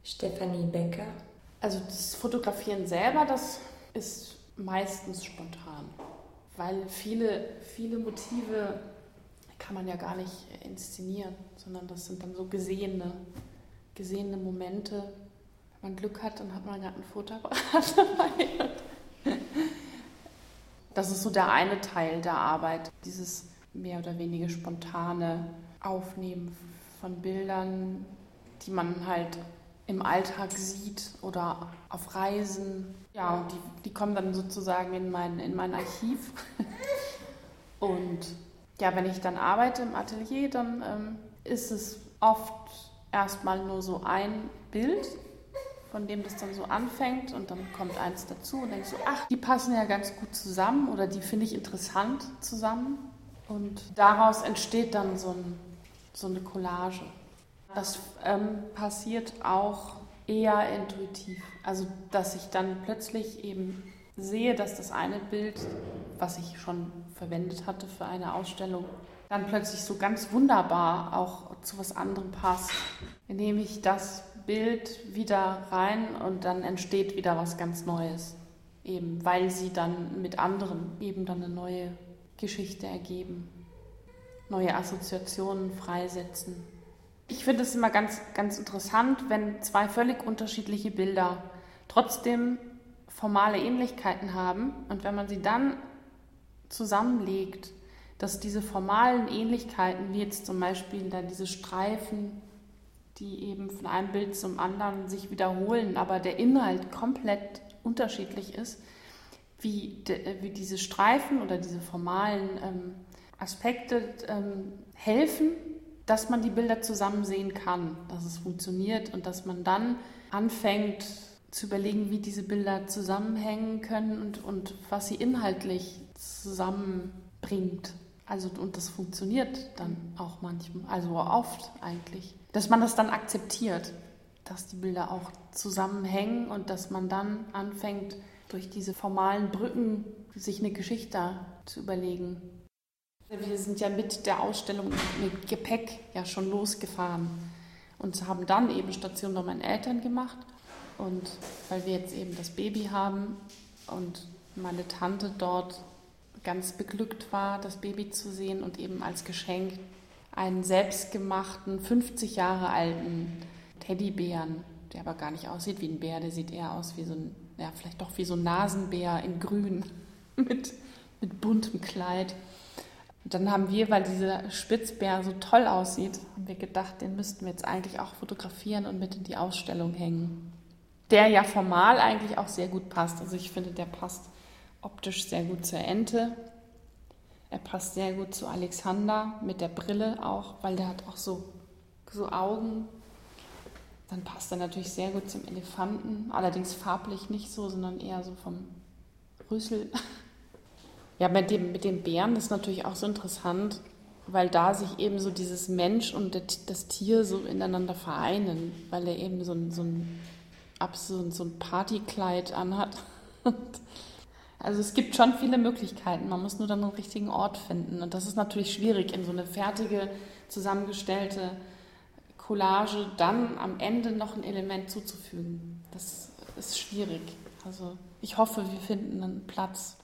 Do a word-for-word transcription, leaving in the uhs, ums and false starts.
Stefanie Becker. Also das Fotografieren selber, das ist meistens spontan, weil viele, viele Motive kann man ja gar nicht inszenieren, sondern das sind dann so gesehene, gesehene Momente. Wenn man Glück hat, dann hat man gerade einen Fotoapparat dabei. Das ist so der eine Teil der Arbeit, dieses mehr oder weniger spontane Aufnehmen von Bildern, die man halt im Alltag sieht oder auf Reisen. Ja, und die, die kommen dann sozusagen in mein, in mein Archiv. Und ja, wenn ich dann arbeite im Atelier, dann ähm, ist es oft erstmal nur so ein Bild, von dem das dann so anfängt und dann kommt eins dazu und denke so, ach, die passen ja ganz gut zusammen oder die finde ich interessant zusammen. Und daraus entsteht dann so, ein, so eine Collage. Das ähm, passiert auch eher intuitiv. Also, dass ich dann plötzlich eben sehe, dass das eine Bild, was ich schon verwendet hatte für eine Ausstellung, dann plötzlich so ganz wunderbar auch zu was anderem passt. Dann nehme ich das Bild wieder rein und dann entsteht wieder was ganz Neues. Eben, weil sie dann mit anderem eben dann eine neue Geschichte ergeben, neue Assoziationen freisetzen. Ich finde es immer ganz, ganz interessant, wenn zwei völlig unterschiedliche Bilder trotzdem formale Ähnlichkeiten haben und wenn man sie dann zusammenlegt, dass diese formalen Ähnlichkeiten, wie jetzt zum Beispiel dann diese Streifen, die eben von einem Bild zum anderen sich wiederholen, aber der Inhalt komplett unterschiedlich ist, wie, de, wie diese Streifen oder diese formalen ähm, Aspekte ähm, helfen, dass man die Bilder zusammen sehen kann, dass es funktioniert und dass man dann anfängt zu überlegen, wie diese Bilder zusammenhängen können und, und was sie inhaltlich zusammenbringt. Also, und das funktioniert dann auch manchmal, also oft eigentlich. Dass man das dann akzeptiert, dass die Bilder auch zusammenhängen und dass man dann anfängt, durch diese formalen Brücken sich eine Geschichte zu überlegen. Wir sind ja mit der Ausstellung mit Gepäck ja schon losgefahren und haben dann eben Station bei meinen Eltern gemacht. Und weil wir jetzt eben das Baby haben und meine Tante dort ganz beglückt war, das Baby zu sehen und eben als Geschenk einen selbstgemachten, fünfzig Jahre alten Teddybären, der aber gar nicht aussieht wie ein Bär, der sieht eher aus wie so ein, ja, vielleicht doch wie so ein Nasenbär in grün mit, mit buntem Kleid. Und dann haben wir, weil dieser Spitzbär so toll aussieht, haben wir gedacht, den müssten wir jetzt eigentlich auch fotografieren und mit in die Ausstellung hängen. Der ja formal eigentlich auch sehr gut passt. Also ich finde, der passt optisch sehr gut zur Ente. Er passt sehr gut zu Alexander mit der Brille auch, weil der hat auch so, so Augen. Dann passt er natürlich sehr gut zum Elefanten, allerdings farblich nicht so, sondern eher so vom Rüssel. Ja, mit dem, mit dem Bären ist natürlich auch so interessant, weil da sich eben so dieses Mensch und das Tier so ineinander vereinen, weil er eben so ein, so ein, so ein Partykleid anhat. Also es gibt schon viele Möglichkeiten, man muss nur dann den richtigen Ort finden. Und das ist natürlich schwierig, in so eine fertige, zusammengestellte Collage dann am Ende noch ein Element zuzufügen. Das ist schwierig. Also ich hoffe, wir finden einen Platz.